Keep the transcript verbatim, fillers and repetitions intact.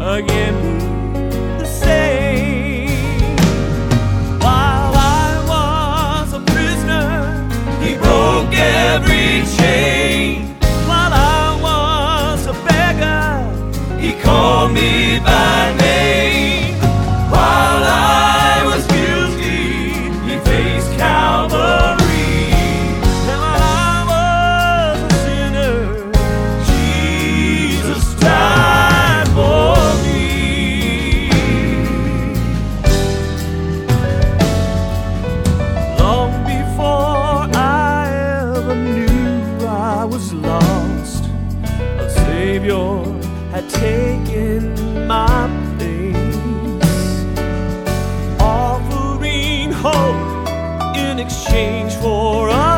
again the same. While I was a prisoner, he broke every chain. While I was a beggar, he called me by name. While I was guilty, he faced Calvary. And while I was a sinner, Jesus died for me. Long before I ever knew I was lost, a Savior had taken my place, offering hope in exchange for us.